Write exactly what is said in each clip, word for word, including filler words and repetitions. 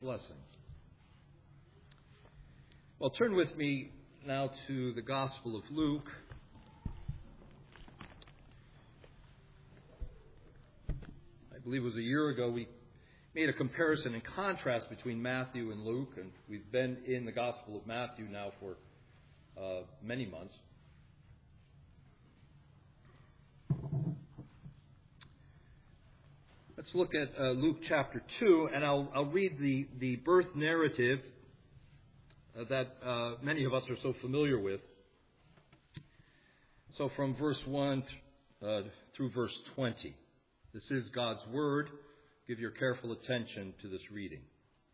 blessing. Well, turn with me now to the Gospel of Luke. I believe it was a year ago we made a comparison and contrast between Matthew and Luke, and we've been in the Gospel of Matthew now for uh, many months. Let's look at uh, Luke chapter two, and I'll, I'll read the, the birth narrative uh, that uh, many of us are so familiar with. So from verse one uh, through verse twenty. This is God's Word. Give your careful attention to this reading.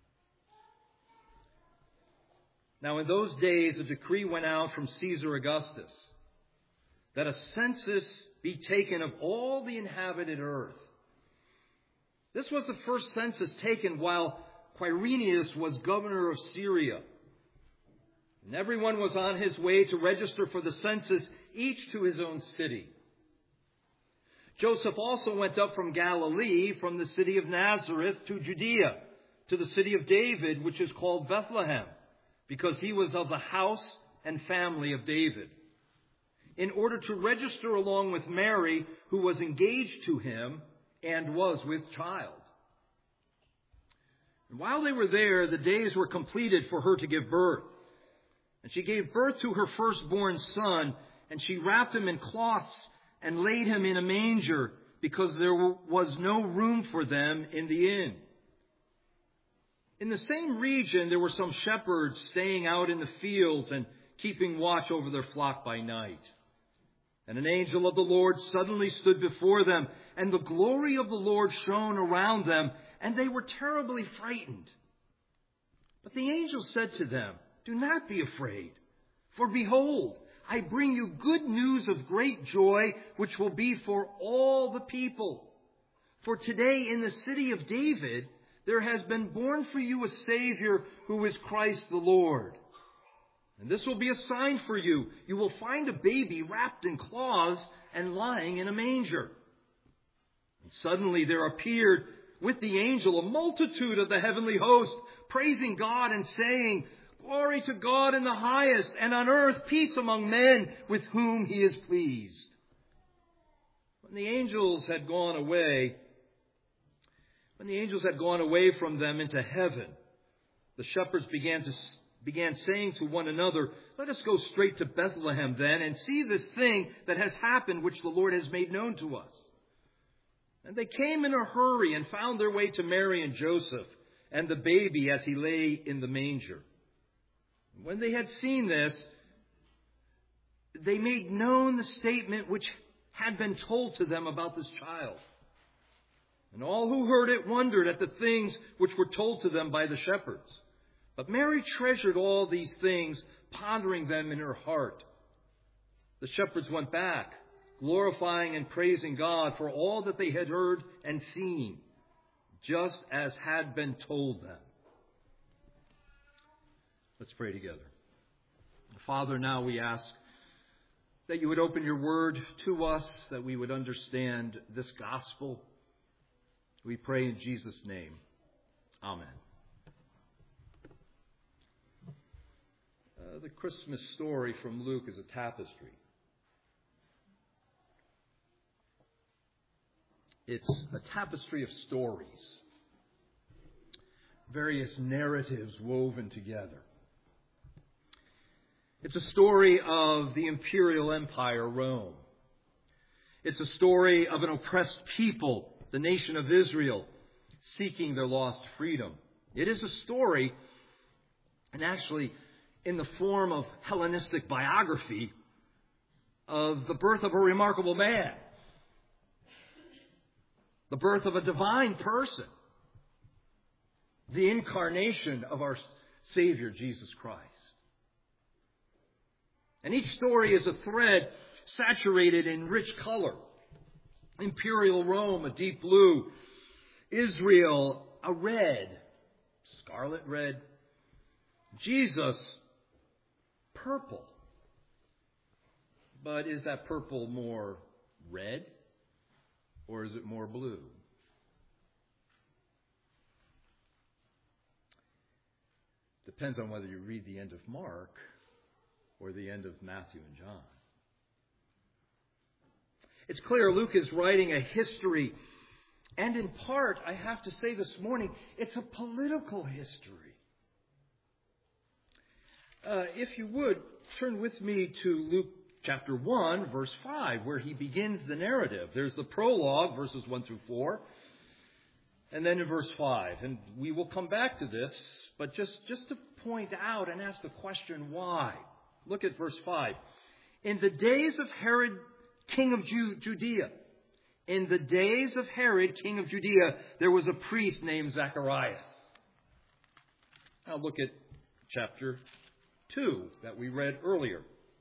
Now in those days a decree went out from Caesar Augustus that a census be taken of all the inhabited earth. This was the first census taken while Quirinius was governor of Syria. And everyone was on his way to register for the census, each to his own city. Joseph also went up from Galilee, from the city of Nazareth to Judea, to the city of David, which is called Bethlehem, because he was of the house and family of David, in order to register along with Mary, who was engaged to him and was with child. And while they were there, the days were completed for her to give birth. And she gave birth to her firstborn son, and she wrapped him in cloths and laid him in a manger, because there was no room for them in the inn. In the same region, there were some shepherds staying out in the fields and keeping watch over their flock by night. And an angel of the Lord suddenly stood before them, and the glory of the Lord shone around them, and they were terribly frightened. But the angel said to them, "Do not be afraid, for behold, I bring you good news of great joy, which will be for all the people. For today in the city of David, there has been born for you a Savior who is Christ the Lord. And this will be a sign for you. You will find a baby wrapped in cloths and lying in a manger." And suddenly there appeared with the angel a multitude of the heavenly host, praising God and saying, "Glory to God in the highest, and on earth peace among men with whom he is pleased." When the angels had gone away, when the angels had gone away from them into heaven, the shepherds began to began saying to one another, "Let us go straight to Bethlehem then, and see this thing that has happened, which the Lord has made known to us." And they came in a hurry and found their way to Mary and Joseph and the baby as he lay in the manger. When they had seen this, they made known the statement which had been told to them about this child. And all who heard it wondered at the things which were told to them by the shepherds. But Mary treasured all these things, pondering them in her heart. The shepherds went back, glorifying and praising God for all that they had heard and seen, just as had been told them. Let's pray together. Father, now we ask that you would open your word to us, that we would understand this gospel. We pray in Jesus' name. Amen. Uh, the Christmas story from Luke is a tapestry. It's a tapestry of stories, various narratives woven together. It's a story of the imperial empire, Rome. It's a story of an oppressed people, the nation of Israel, seeking their lost freedom. It is a story, and actually in the form of Hellenistic biography, of the birth of a remarkable man, the birth of a divine person, the incarnation of our Savior, Jesus Christ. And each story is a thread saturated in rich color. Imperial Rome, a deep blue. Israel, a red, scarlet red. Jesus, purple. But is that purple more red or is it more blue? Depends on whether you read the end of Mark or the end of Matthew and John. It's clear Luke is writing a history, and in part, I have to say this morning, it's a political history. Uh, if you would, turn with me to Luke chapter one, verse five, where he begins the narrative. There's the prologue, verses one through four, and then in verse five. And we will come back to this, but just, just to point out and ask the question, why? Look at verse five. In the days of Herod, king of Judea, in the days of Herod, king of Judea, there was a priest named Zacharias. Now look at chapter two that we read earlier.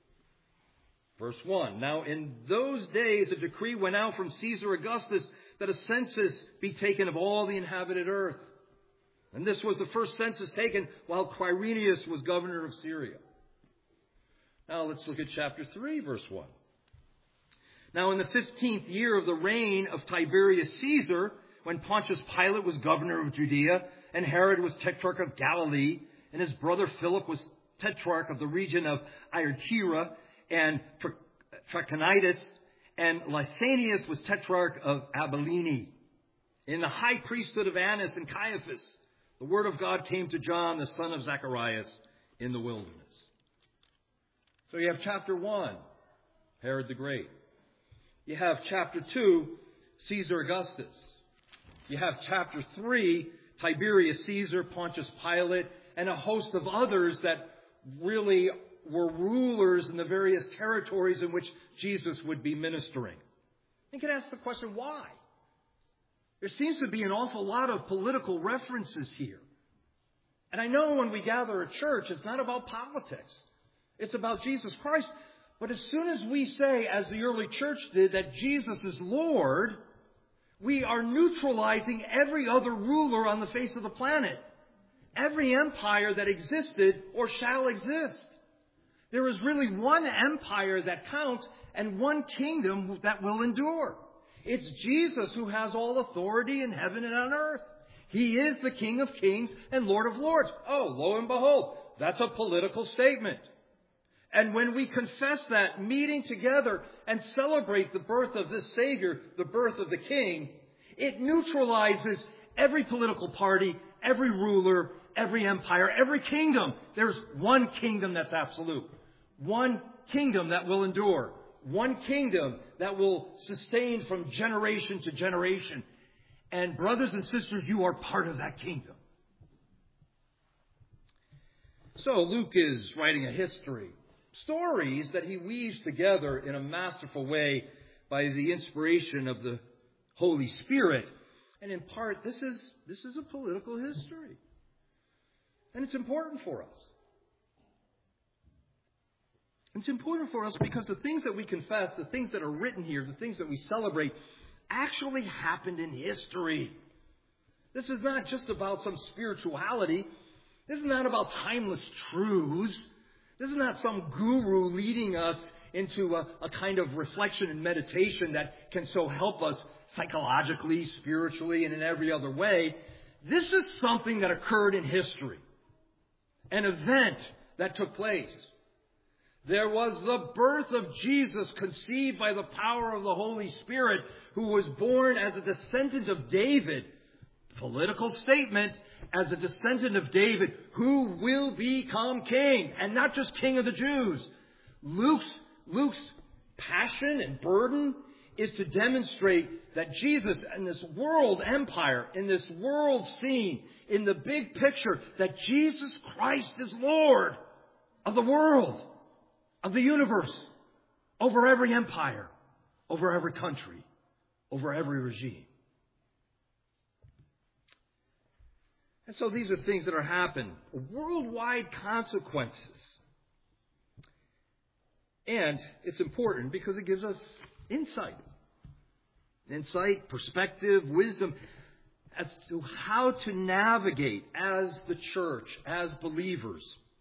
Verse one. Now in those days a decree went out from Caesar Augustus that a census be taken of all the inhabited earth. And this was the first census taken while Quirinius was governor of Syria. Now let's look at chapter three, verse one. Now in the fifteenth year of the reign of Tiberius Caesar, when Pontius Pilate was governor of Judea, and Herod was tetrarch of Galilee, and his brother Philip was tetrarch of the region of Iturea and Trachonitis, and Lysanias was tetrarch of Abilene. In the high priesthood of Annas and Caiaphas, the word of God came to John, the son of Zacharias, in the wilderness. So you have chapter one, Herod the Great. You have chapter two, Caesar Augustus. You have chapter three, Tiberius Caesar, Pontius Pilate, and a host of others that really were rulers in the various territories in which Jesus would be ministering. You can ask the question, why? There seems to be an awful lot of political references here. And I know when we gather at church, it's not about politics. It's about Jesus Christ. But as soon as we say, as the early church did, that Jesus is Lord, we are neutralizing every other ruler on the face of the planet. Every empire that existed or shall exist. There is really one empire that counts and one kingdom that will endure. It's Jesus who has all authority in heaven and on earth. He is the King of kings and Lord of lords. Oh, lo and behold, that's a political statement. And when we confess that, meeting together and celebrate the birth of this Savior, the birth of the King, it neutralizes every political party, every ruler, every empire, every kingdom. There's one kingdom that's absolute. One kingdom that will endure. One kingdom that will sustain from generation to generation. And brothers and sisters, you are part of that kingdom. So Luke is writing a history. Stories that he weaves together in a masterful way by the inspiration of the Holy Spirit. And in part, this is, this is a political history. And it's important for us. It's important for us because the things that we confess, the things that are written here, the things that we celebrate, actually happened in history. This is not just about some spirituality. This is not about timeless truths. This is not some guru leading us into a, a kind of reflection and meditation that can so help us psychologically, spiritually, and in every other way. This is something that occurred in history. An event that took place. There was the birth of Jesus conceived by the power of the Holy Spirit, who was born as a descendant of David. Political statement, as a descendant of David, who will become king, and not just king of the Jews. Luke's, Luke's passion and burden is to demonstrate that Jesus in this world empire, in this world scene, in the big picture, that Jesus Christ is Lord of the world, of the universe, over every empire, over every country, over every regime. And so these are things that are happening, worldwide consequences. And it's important because it gives us insight. Insight, perspective, wisdom as to how to navigate as the church, as believers,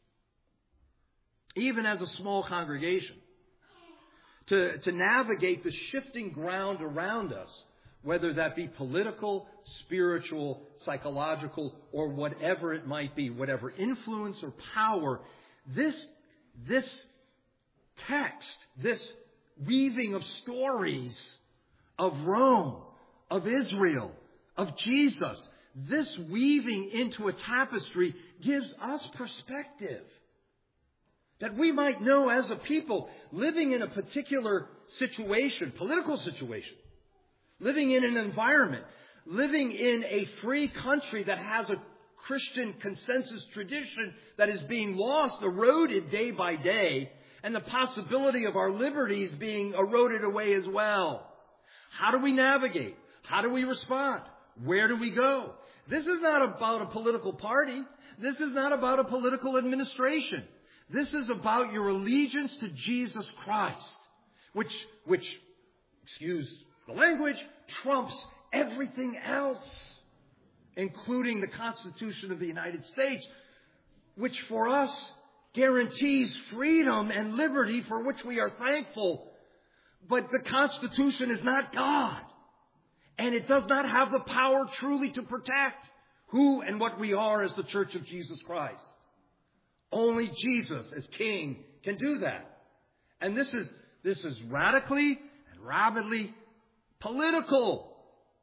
even as a small congregation, to, to navigate the shifting ground around us whether that be political, spiritual, psychological, or whatever it might be, whatever influence or power, this, this text, this weaving of stories of Rome, of Israel, of Jesus, this weaving into a tapestry gives us perspective. That we might know as a people, living in a particular situation, political situation, living in an environment, living in a free country that has a Christian consensus tradition that is being lost, eroded day by day, and the possibility of our liberties being eroded away as well. How do we navigate? How do we respond? Where do we go? This is not about a political party. This is not about a political administration. This is about your allegiance to Jesus Christ, which, which, excuse the language, trumps everything else, including the Constitution of the United States, which for us guarantees freedom and liberty for which we are thankful. But the Constitution is not God, and it does not have the power truly to protect who and what we are as the Church of Jesus Christ. Only Jesus as King can do that. And this is, this is radically and rabidly political.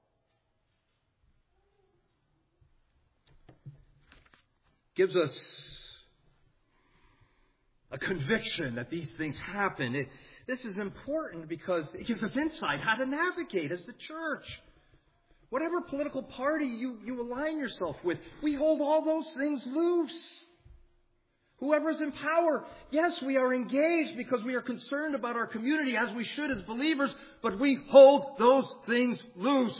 Gives us a conviction that these things happen. It, this is important because it gives us insight how to navigate as the church. Whatever political party you, you align yourself with, we hold all those things loose. Whoever's in power, yes, we are engaged because we are concerned about our community as we should as believers, but we hold those things loose.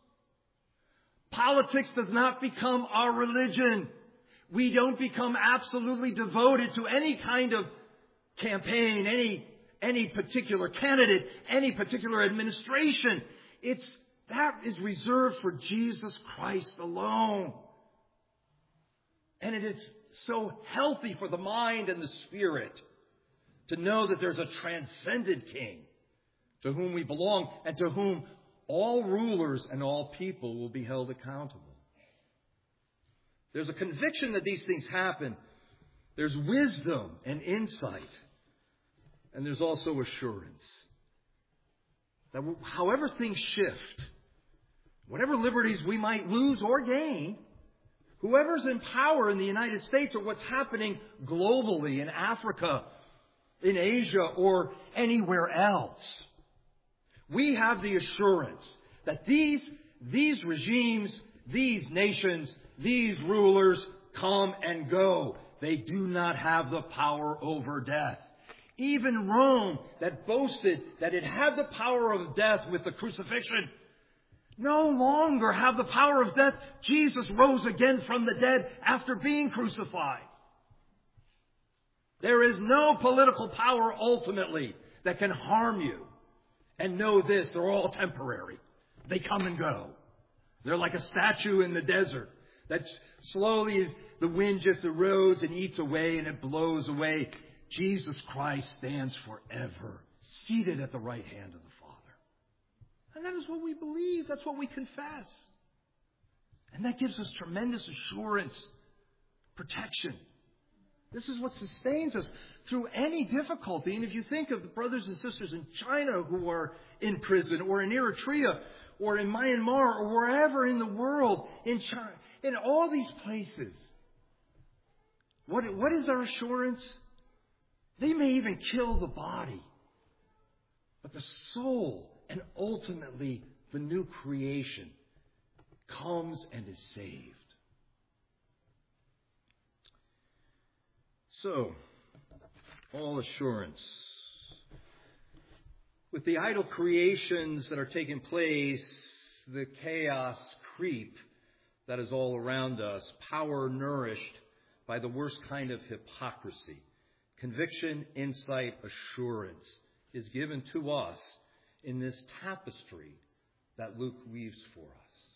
Politics does not become our religion. We don't become absolutely devoted to any kind of campaign, any, any particular candidate, any particular administration. It's, that is reserved for Jesus Christ alone. And it is so healthy for the mind and the spirit to know that there's a transcendent King to whom we belong and to whom all rulers and all people will be held accountable. There's a conviction that these things happen. There's wisdom and insight. And there's also assurance that however things shift, whatever liberties we might lose or gain, whoever's in power in the United States or what's happening globally in Africa, in Asia, or anywhere else, we have the assurance that these, these regimes, these nations, these rulers come and go. They do not have the power over death. Even Rome, that boasted that it had the power of death with the crucifixion, no longer have the power of death. Jesus rose again from the dead after being crucified. There is no political power ultimately that can harm you. And know this, they're all temporary. They come and go. They're like a statue in the desert that slowly the wind just erodes and eats away and it blows away. Jesus Christ stands forever, seated at the right hand of the Father. And that is what we believe. That's what we confess. And that gives us tremendous assurance, protection. This is what sustains us through any difficulty. And if you think of the brothers and sisters in China who are in prison, or in Eritrea, or in Myanmar, or wherever in the world, in China, in all these places, what, what is our assurance? They may even kill the body, but the soul and ultimately the new creation comes and is saved. So, all assurance. With the idol creations that are taking place, the chaos creep that is all around us, power nourished by the worst kind of hypocrisy, conviction, insight, assurance is given to us in this tapestry that Luke weaves for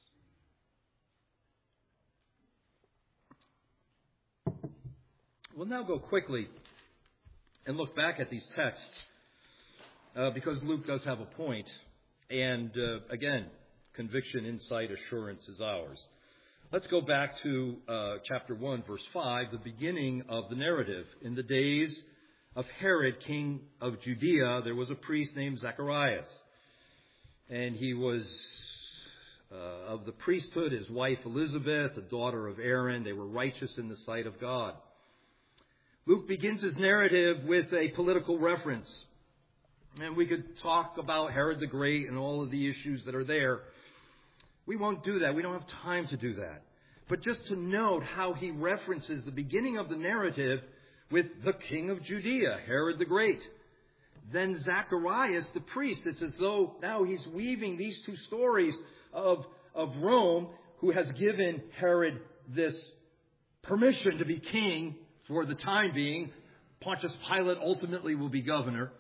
us. We'll now go quickly and look back at these texts uh, because Luke does have a point. And uh, again, conviction, insight, assurance is ours. Let's go back to uh, chapter one, verse five, the beginning of the narrative. In the days of Herod, king of Judea, there was a priest named Zacharias. And he was uh, of the priesthood, his wife Elizabeth, a daughter of Aaron. They were righteous in the sight of God. Luke begins his narrative with a political reference. And we could talk about Herod the Great and all of the issues that are there. We won't do that. We don't have time to do that. But just to note how he references the beginning of the narrative with the king of Judea, Herod the Great. Then Zacharias, the priest. It's as though now he's weaving these two stories of, of Rome, who has given Herod this permission to be king for the time being. Pontius Pilate ultimately will be governor.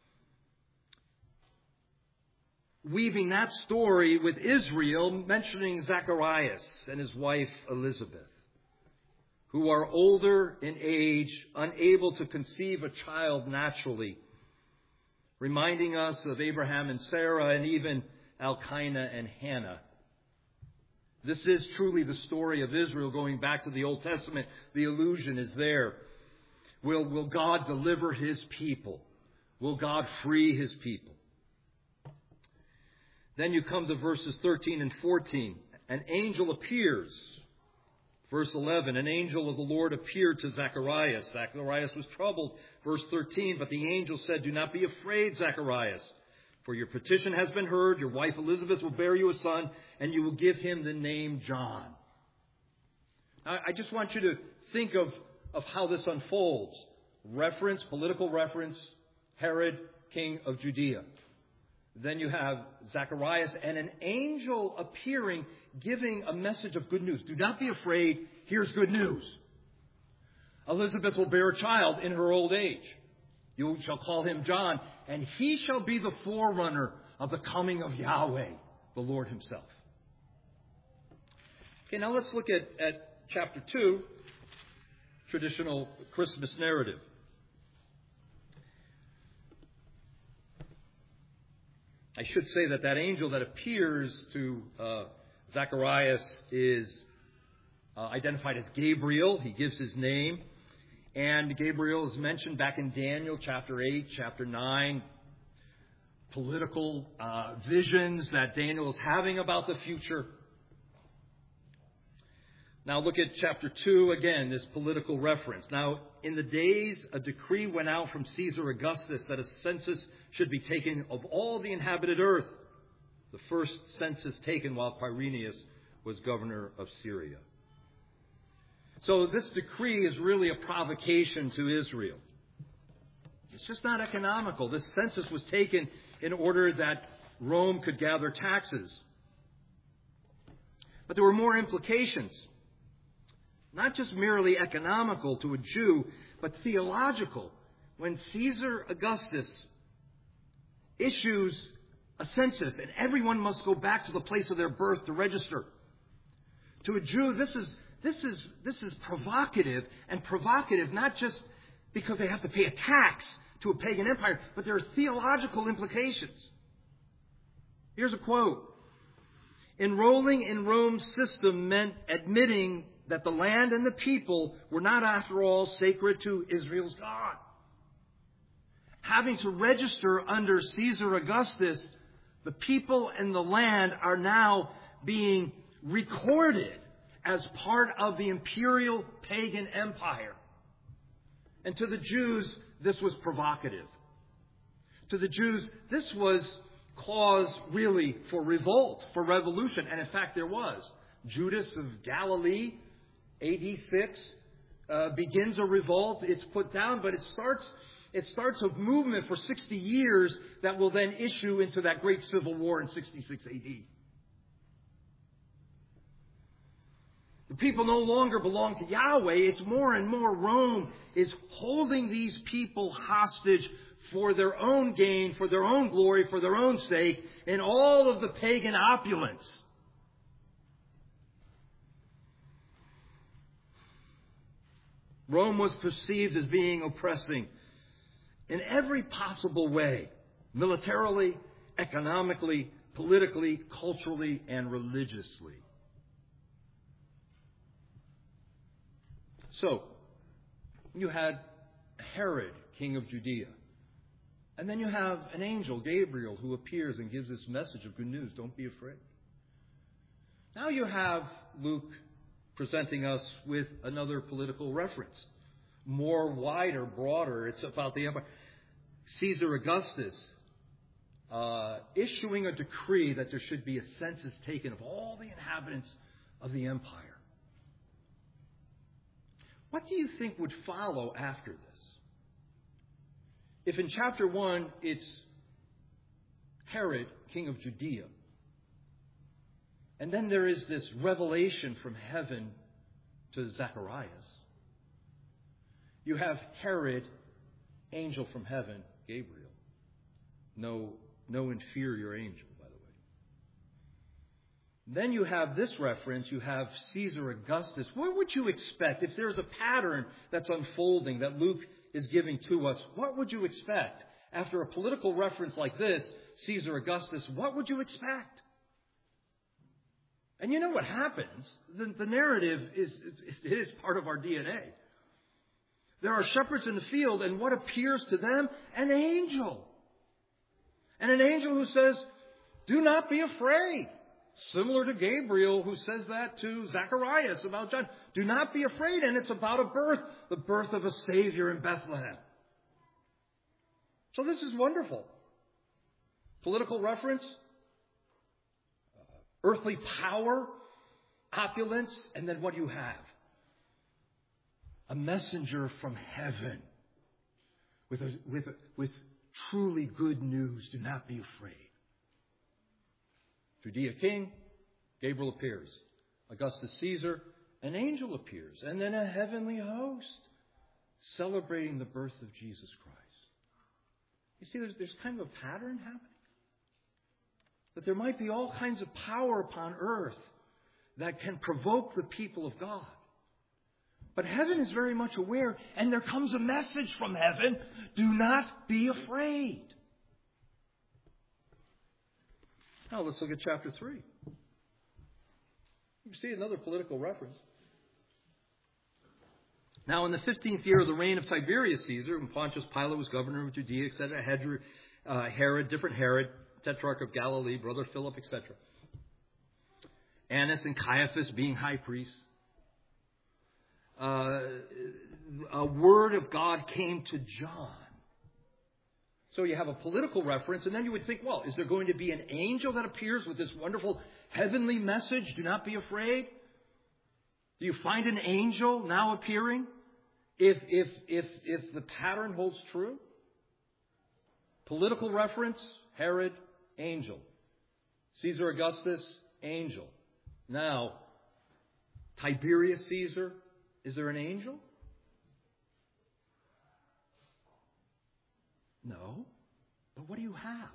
Weaving that story with Israel, mentioning Zacharias and his wife Elizabeth, who are older in age, unable to conceive a child naturally, reminding us of Abraham and Sarah and even Elkanah and Hannah. This is truly the story of Israel going back to the Old Testament. The allusion is there. Will, will God deliver His people? Will God free His people? Then you come to verses thirteen and fourteen. An angel appears. Verse eleven, an angel of the Lord appeared to Zacharias. Zacharias was troubled. Verse thirteen, but the angel said, do not be afraid, Zacharias, for your petition has been heard. Your wife Elizabeth will bear you a son, and you will give him the name John. Now, I just want you to think of, of how this unfolds. Reference, political reference, Herod, king of Judea. Then you have Zacharias and an angel appearing, giving a message of good news. Do not be afraid. Here's good news. Elizabeth will bear a child in her old age. You shall call him John, and he shall be the forerunner of the coming of Yahweh, the Lord Himself. Okay, now let's look at, at chapter two, traditional Christmas narrative. I should say that that angel that appears to uh, Zacharias is uh, identified as Gabriel. He gives his name. And Gabriel is mentioned back in Daniel chapter eight, chapter nine. Political uh, visions that Daniel is having about the future. Now look at chapter two again, this political reference. Now, in the days, a decree went out from Caesar Augustus that a census should be taken of all the inhabited earth. The first census taken while Quirinius was governor of Syria. So this decree is really a provocation to Israel. It's just not economical. This census was taken in order that Rome could gather taxes. But there were more implications. Not just merely economical to a Jew, but theological. When Caesar Augustus issues a census and everyone must go back to the place of their birth to register. To a Jew, this is this is this is provocative, and provocative not just because they have to pay a tax to a pagan empire, but there are theological implications. Here's a quote. Enrolling in Rome's system meant admitting that the land and the people were not, after all, sacred to Israel's God. Having to register under Caesar Augustus, the people and the land are now being recorded as part of the imperial pagan empire. And to the Jews, this was provocative. To the Jews, this was cause really for revolt, for revolution. And in fact, there was. Judas of Galilee, A D six, uh, begins a revolt. It's put down, but it starts it starts a movement for sixty years that will then issue into that great civil war in sixty-six A D. The people no longer belong to Yahweh. It's more and more Rome is holding these people hostage for their own gain, for their own glory, for their own sake, in all of the pagan opulence. Rome was perceived as being oppressing in every possible way, militarily, economically, politically, culturally, and religiously. So, you had Herod, king of Judea. And then you have an angel, Gabriel, who appears and gives this message of good news. Don't be afraid. Now you have Luke presenting us with another political reference. More wider, broader. It's about the empire. Caesar Augustus uh, issuing a decree that there should be a census taken of all the inhabitants of the empire. What do you think would follow after this? If in chapter one it's Herod, king of Judea, and then there is this revelation from heaven to Zacharias, you have Herod, angel from heaven, Gabriel. No, no inferior angel, by the way. Then you have this reference, you have Caesar Augustus. What would you expect if there's a pattern that's unfolding that Luke is giving to us? What would you expect? After a political reference like this, Caesar Augustus, what would you expect? And you know what happens? The, the narrative is, it is part of our D N A. There are shepherds in the field, and what appears to them? An angel. And an angel who says, do not be afraid. Similar to Gabriel, who says that to Zacharias about John. Do not be afraid. And it's about a birth, the birth of a Savior in Bethlehem. So this is wonderful. Political reference, earthly power, opulence, and then what do you have? A messenger from heaven with, a, with, a, with truly good news. Do not be afraid. Judea king, Gabriel appears. Augustus Caesar, an angel appears. And then a heavenly host celebrating the birth of Jesus Christ. You see, there's, there's kind of a pattern happening. That there might be all kinds of power upon earth that can provoke the people of God. But heaven is very much aware, and there comes a message from heaven. Do not be afraid. Now let's look at chapter three. You see another political reference. Now in the fifteenth year of the reign of Tiberius Caesar, when Pontius Pilate was governor of Judea, et cetera, Herod, uh, Herod, different Herod, tetrarch of Galilee, brother Philip, et cetera. Annas and Caiaphas being high priests. Uh, a word of God came to John. So you have a political reference, and then you would think, well, is there going to be an angel that appears with this wonderful heavenly message? Do not be afraid. Do you find an angel now appearing? If, if, if, if the pattern holds true? Political reference, Herod, angel. Caesar Augustus, angel. Now, Tiberius Caesar, is there an angel? No. But what do you have?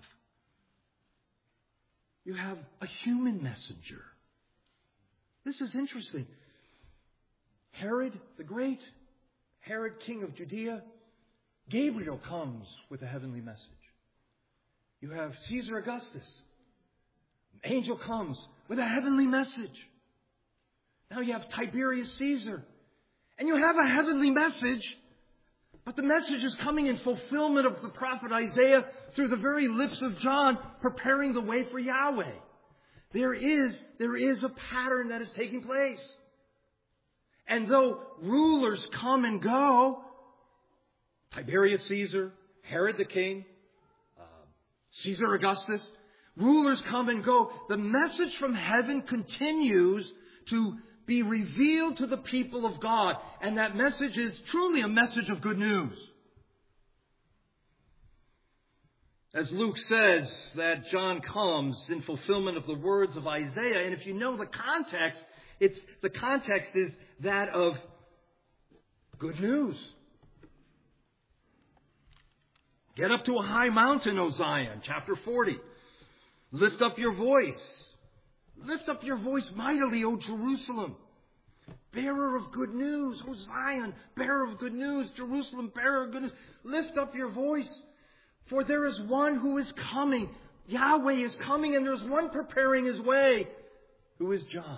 You have a human messenger. This is interesting. Herod the Great, Herod king of Judea, Gabriel comes with a heavenly message. You have Caesar Augustus. An angel comes with a heavenly message. Now you have Tiberius Caesar. And you have a heavenly message, but the message is coming in fulfillment of the prophet Isaiah through the very lips of John, preparing the way for Yahweh. There is, there is a pattern that is taking place. And though rulers come and go, Tiberius Caesar, Herod the king, uh, Caesar Augustus, rulers come and go, the message from heaven continues to be revealed to the people of God. And that message is truly a message of good news. As Luke says that John comes in fulfillment of the words of Isaiah. And if you know the context, it's the context is that of good news. Get up to a high mountain, O Zion, chapter forty. Lift up your voice. Lift up your voice mightily, O Jerusalem. Bearer of good news, O Zion, bearer of good news, Jerusalem, bearer of good news. Lift up your voice, for there is one who is coming, Yahweh is coming and there's one preparing his way. Who is John?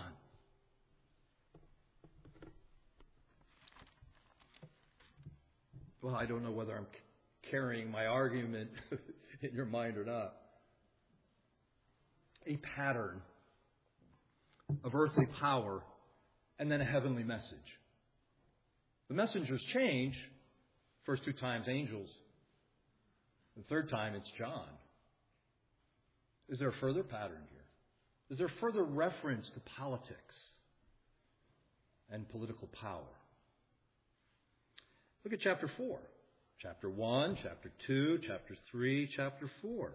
Well, I don't know whether I'm carrying my argument in your mind or not. A pattern of earthly power and then a heavenly message. The messengers change. First two times angels. The third time it's John. Is there a further pattern here? Is there further reference to politics and political power? Look at chapter four. Chapter one, chapter two, chapter three, chapter four.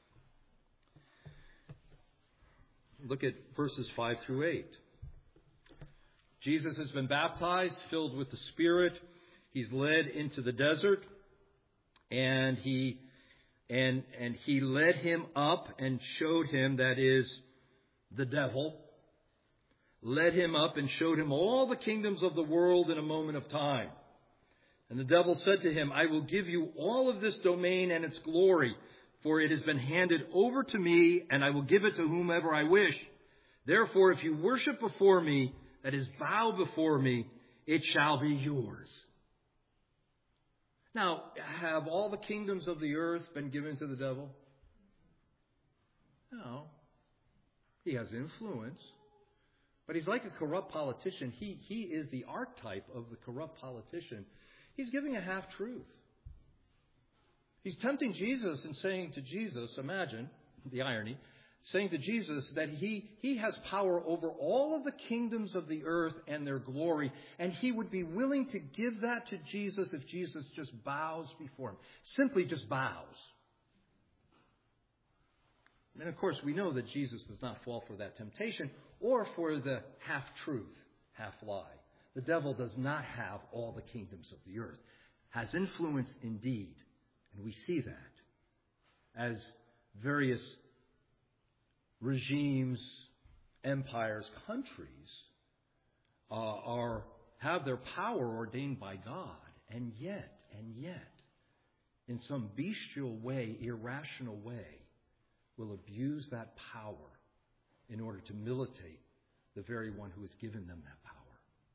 Look at verses five through eight. Jesus has been baptized, filled with the Spirit. He's led into the desert, and he and and he led him up and showed him, that is, the devil, led him up and showed him all the kingdoms of the world in a moment of time. And the devil said to him, I will give you all of this domain and its glory, for it has been handed over to me, and I will give it to whomever I wish. Therefore, if you worship before me, that is, bow before me, it shall be yours. Now, have all the kingdoms of the earth been given to the devil? No. He has influence. But he's like a corrupt politician. He, he is the archetype of the corrupt politician. He's giving a half-truth. He's tempting Jesus and saying to Jesus, imagine the irony, saying to Jesus that he, he has power over all of the kingdoms of the earth and their glory, and he would be willing to give that to Jesus if Jesus just bows before him. Simply just bows. And of course, we know that Jesus does not fall for that temptation or for the half-truth, half-lie. The devil does not have all the kingdoms of the earth. Has influence indeed. And we see that as various regimes, empires, countries uh, are have their power ordained by God. And yet, and yet, in some bestial way, irrational way, will abuse that power in order to militate the very one who has given them that power.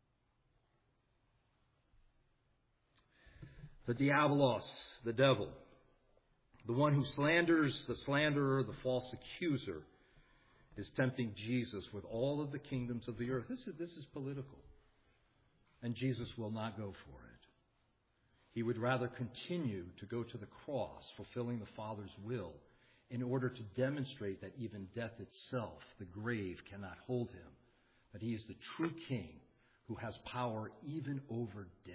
The diabolos, the devil, the one who slanders, the slanderer, the false accuser, is tempting Jesus with all of the kingdoms of the earth. This is, this is political. And Jesus will not go for it. He would rather continue to go to the cross, fulfilling the Father's will, in order to demonstrate that even death itself, the grave, cannot hold him. That he is the true king who has power even over death.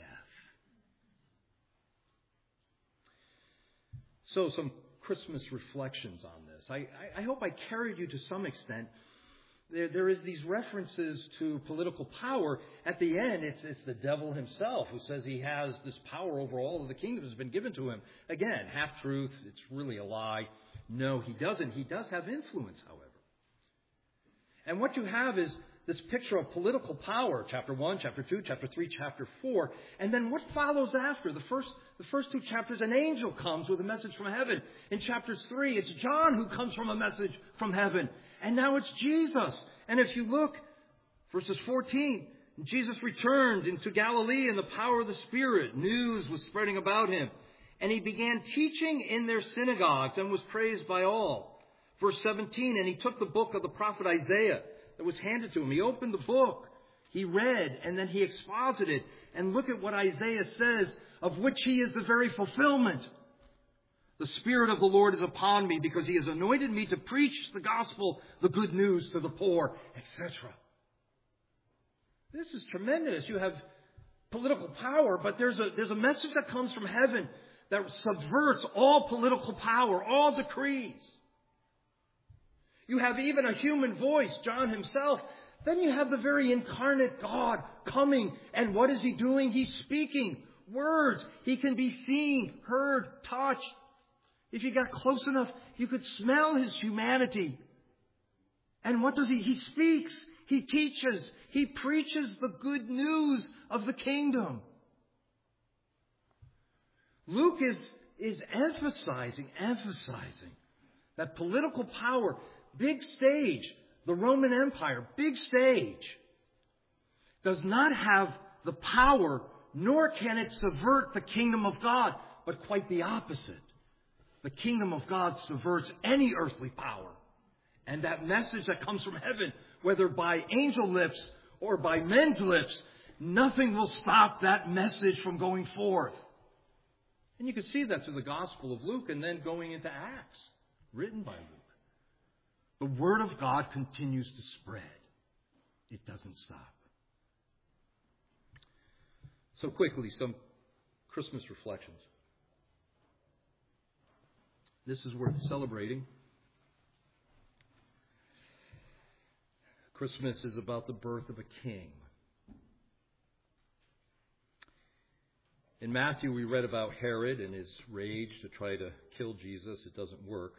So some Christmas reflections on this. I, I, I hope I carried you to some extent. There, there is these references to political power. At the end, it's, it's the devil himself who says he has this power over all of the kingdoms that's been given to him. Again, half-truth. It's really a lie. No, he doesn't. He does have influence, however. And what you have is this picture of political power, chapter one, chapter two, chapter three, chapter four. And then what follows after? The first, the first two chapters, an angel comes with a message from heaven. In chapters three, it's John who comes from a message from heaven. And now it's Jesus. And if you look, verses fourteen, Jesus returned into Galilee in the power of the Spirit. News was spreading about him. And he began teaching in their synagogues and was praised by all. Verse seventeen, and he took the book of the prophet Isaiah that was handed to him. He opened the book. He read, and then he exposited. And look at what Isaiah says, of which he is the very fulfillment. The Spirit of the Lord is upon me, because he has anointed me to preach the gospel, the good news to the poor, et cetera. This is tremendous. You have political power, but there's a, there's a message that comes from heaven that subverts all political power, all decrees. You have even a human voice, John himself. Then you have the very incarnate God coming. And what is he doing? He's speaking words. He can be seen, heard, touched. If you got close enough, you could smell his humanity. And what does he? He speaks. He teaches. He preaches the good news of the kingdom. Luke is, is emphasizing, emphasizing That political power, big stage, the Roman Empire, big stage, does not have the power, nor can it subvert the kingdom of God, but quite the opposite. The kingdom of God subverts any earthly power. And that message that comes from heaven, whether by angel lips or by men's lips, nothing will stop that message from going forth. And you can see that through the Gospel of Luke and then going into Acts, written by Luke. The Word of God continues to spread. It doesn't stop. So quickly, some Christmas reflections. This is worth celebrating. Christmas is about the birth of a king. In Matthew, we read about Herod and his rage to try to kill Jesus. It doesn't work.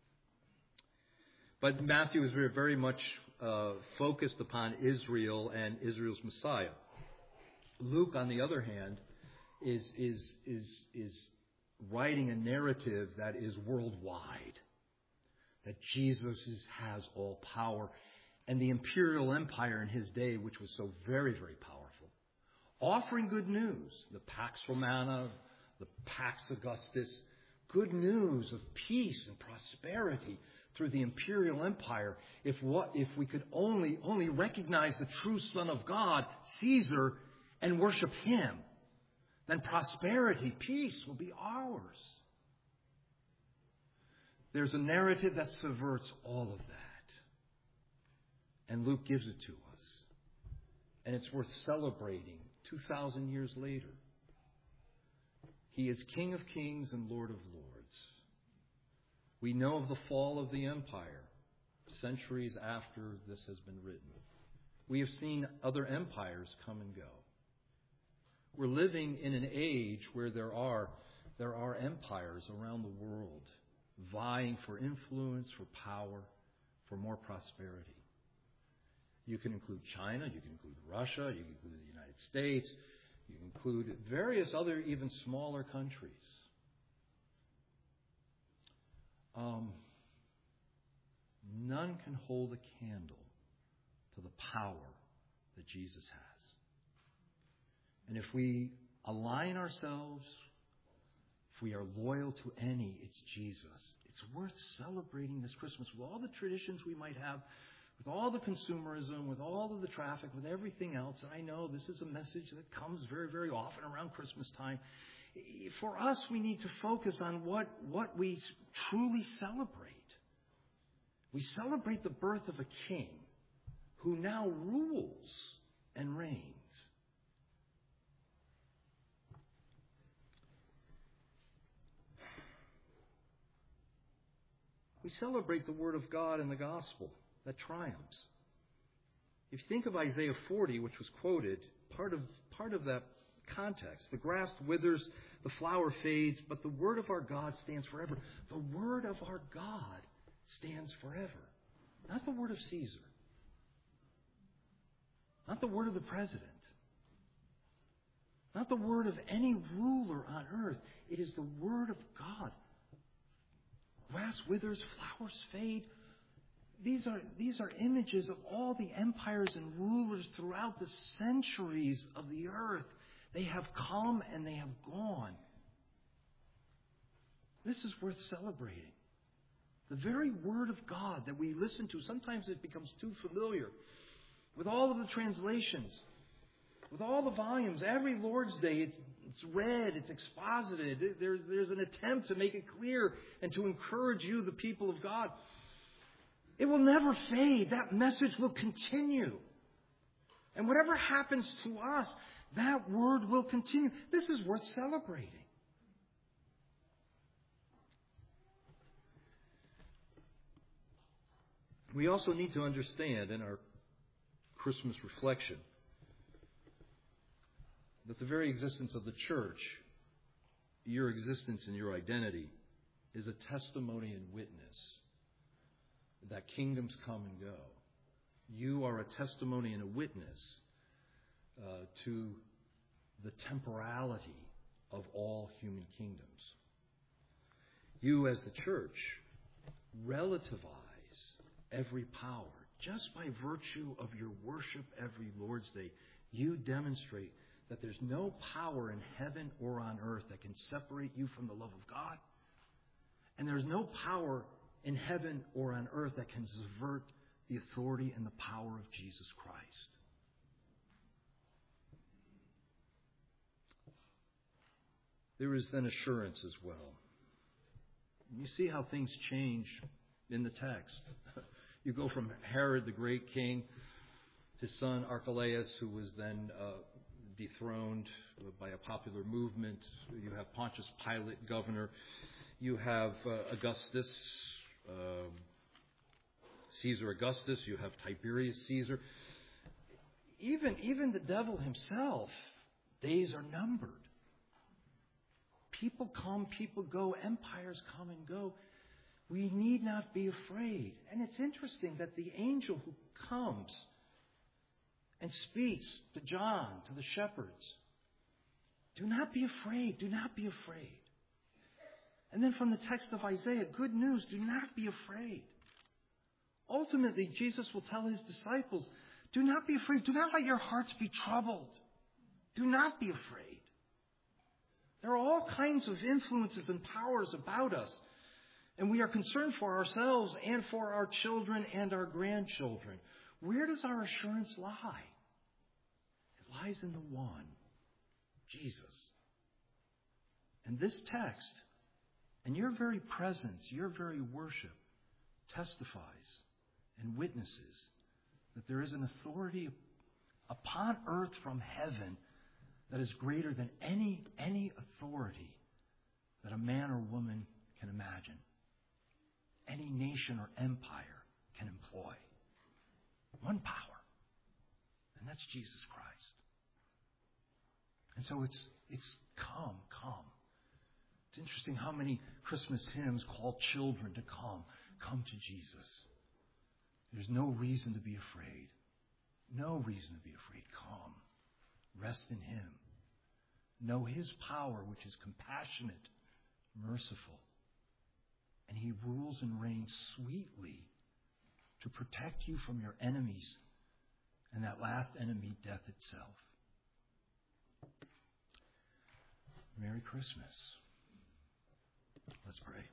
But Matthew is very, very much uh, focused upon Israel and Israel's Messiah. Luke, on the other hand, is is is is writing a narrative that is worldwide. That Jesus is, has all power. And the imperial empire in his day, which was so very, very powerful, offering good news. The Pax Romana, the Pax Augustus, good news of peace and prosperity through the imperial empire. If what if we could only only recognize the true Son of God, Caesar, and worship him, then prosperity, peace will be ours. There's a narrative that subverts all of that. And Luke gives it to us. And it's worth celebrating two thousand years later. He is King of Kings and Lord of Lords. We know of the fall of the empire centuries after this has been written. We have seen other empires come and go. We're living in an age where there are, there are empires around the world vying for influence, for power, for more prosperity. You can include China, you can include Russia, you can include the United States, you can include various other even smaller countries. Um, none can hold a candle to the power that Jesus has. And if we align ourselves, if we are loyal to any, it's Jesus. It's worth celebrating this Christmas with all the traditions we might have, with all the consumerism, with all of the traffic, with everything else. And I know this is a message that comes very, very often around Christmas time. For us, we need to focus on what, what we truly celebrate. We celebrate the birth of a king who now rules and reigns. We celebrate the Word of God in the gospel that triumphs. If you think of Isaiah forty, which was quoted, part of, part of that context, the grass withers, the flower fades, but the word of our God stands forever. The word of our God stands forever. Not the word of Caesar. Not the word of the president. Not the word of any ruler on earth. It is the word of God. Grass withers, flowers fade. These are, these are images of all the empires and rulers throughout the centuries of the earth. They have come and they have gone. This is worth celebrating. The very Word of God that we listen to, sometimes it becomes too familiar. With all of the translations, with all the volumes, every Lord's Day, it's, it's read, it's exposited. There's, there's an attempt to make it clear and to encourage you, the people of God. It will never fade. That message will continue. And whatever happens to us, that word will continue. This is worth celebrating. We also need to understand in our Christmas reflection that the very existence of the church, your existence and your identity, is a testimony and witness that kingdoms come and go. You are a testimony and a witness uh, to the temporality of all human kingdoms. You, as the church, relativize every power. Just by virtue of your worship every Lord's Day, you demonstrate that there's no power in heaven or on earth that can separate you from the love of God. And there's no power in heaven or on earth that can subvert the authority and the power of Jesus Christ. There is then assurance as well. You see how things change in the text. You go from Herod, the great king, his son Archelaus, who was then uh, dethroned by a popular movement. You have Pontius Pilate, governor. You have uh, Augustus, uh, Caesar Augustus. You have Tiberius Caesar. Even, even the devil himself, days are numbered. People come, people go, empires come and go. We need not be afraid. And it's interesting that the angel who comes and speaks to John, to the shepherds, do not be afraid, do not be afraid. And then from the text of Isaiah, good news, do not be afraid. Ultimately, Jesus will tell his disciples, do not be afraid, do not let your hearts be troubled. Do not be afraid. There are all kinds of influences and powers about us. And we are concerned for ourselves and for our children and our grandchildren. Where does our assurance lie? It lies in the one, Jesus. And this text, and your very presence, your very worship, testifies and witnesses that there is an authority upon earth from heaven that is greater than any, any authority that a man or woman can imagine, any nation or empire can employ. One power, and that's Jesus Christ. And so it's it's come, come. It's interesting how many Christmas hymns call children to come, come to Jesus. There's no reason to be afraid. No reason to be afraid. Come. Rest in Him. Know His power, which is compassionate, merciful. And He rules and reigns sweetly to protect you from your enemies and that last enemy, death itself. Merry Christmas. Let's pray.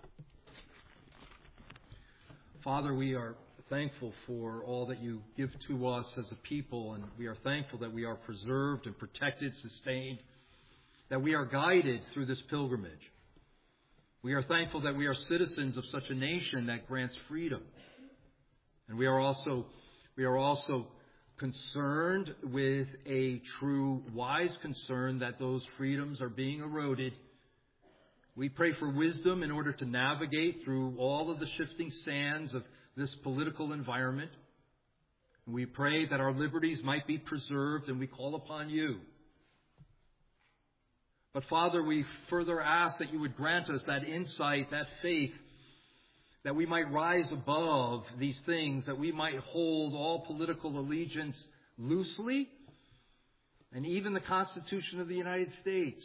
Father, we are thankful for all that you give to us as a people, and we are thankful that we are preserved and protected, sustained, that we are guided through this pilgrimage. We are thankful that we are citizens of such a nation that grants freedom. And we are also, we are also concerned with a true, wise concern that those freedoms are being eroded. We pray for wisdom in order to navigate through all of the shifting sands of this political environment. We pray that our liberties might be preserved, and we call upon you. But Father, we further ask that you would grant us that insight, that faith, that we might rise above these things, that we might hold all political allegiance loosely, and even the Constitution of the United States.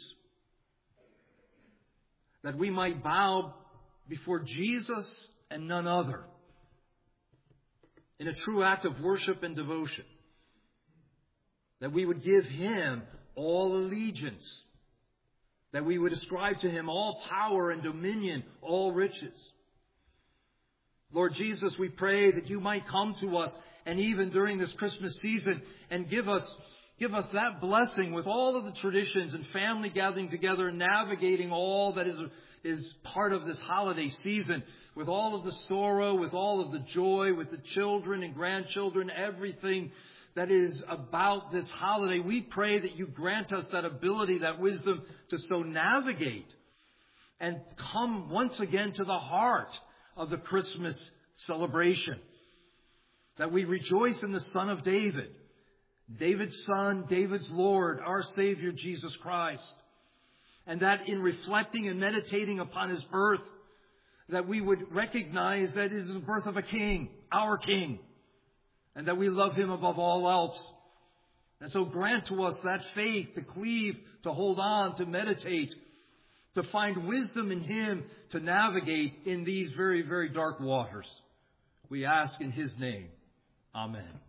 That we might bow before Jesus and none other in a true act of worship and devotion. That we would give Him all allegiance. That we would ascribe to Him all power and dominion, all riches. Lord Jesus, we pray that you might come to us, and even during this Christmas season, and give us Give us that blessing with all of the traditions and family gathering together, navigating all that is, is part of this holiday season, with all of the sorrow, with all of the joy, with the children and grandchildren, everything that is about this holiday. We pray that you grant us that ability, that wisdom to so navigate and come once again to the heart of the Christmas celebration. That we rejoice in the Son of David, David's Son, David's Lord, our Savior, Jesus Christ. And that in reflecting and meditating upon His birth, that we would recognize that it is the birth of a King, our King, and that we love Him above all else. And so grant to us that faith to cleave, to hold on, to meditate, to find wisdom in Him to navigate in these very, very dark waters. We ask in His name. Amen.